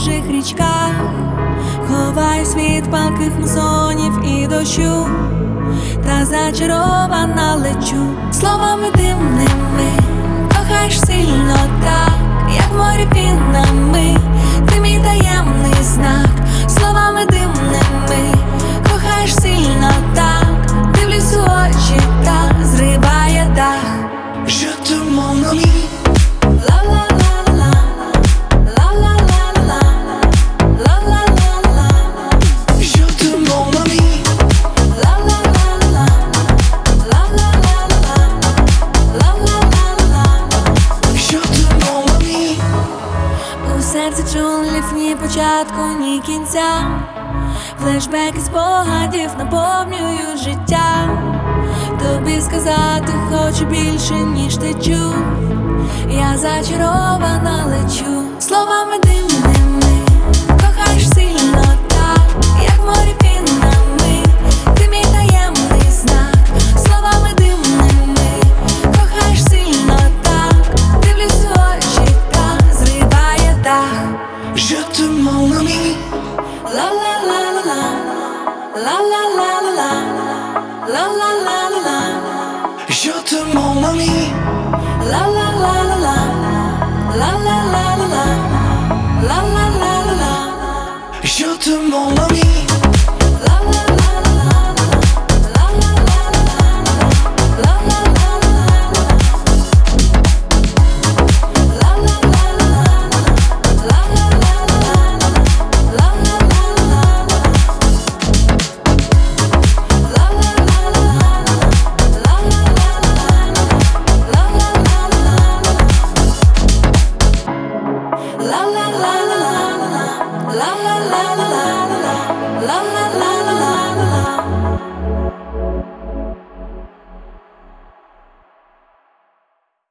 чужих річках, ховаюсь від палких мусонів і дощу, та зачарована лечу словами дивними. Кохаєш сильно так, як море пінами, ти мій таємний знак, словами дивними. Кохаєш сильно так, дивлюсь у очі, та зриває дах. Je te mon ami. У серці джунглів ні початку, ні кінця. Флешбеки спогадів наповнюють життя. Тобі сказати хочу більше, ніж ти чув. Я зачарована лечу словами дивними. Кохаєш сильно так, як море пінами, ти мій таємний знак, словами дивними. Кохаєш сильно так, дивлюсь у очі, та зриває дах. Je te mon ami. La-la-la-la-la, la-la-la-la-la, la-la-la-la-la. Je te mon ami. La-la-la-la-la, la-la-la-la-la, la-la-la-la-la. Je te mon ami.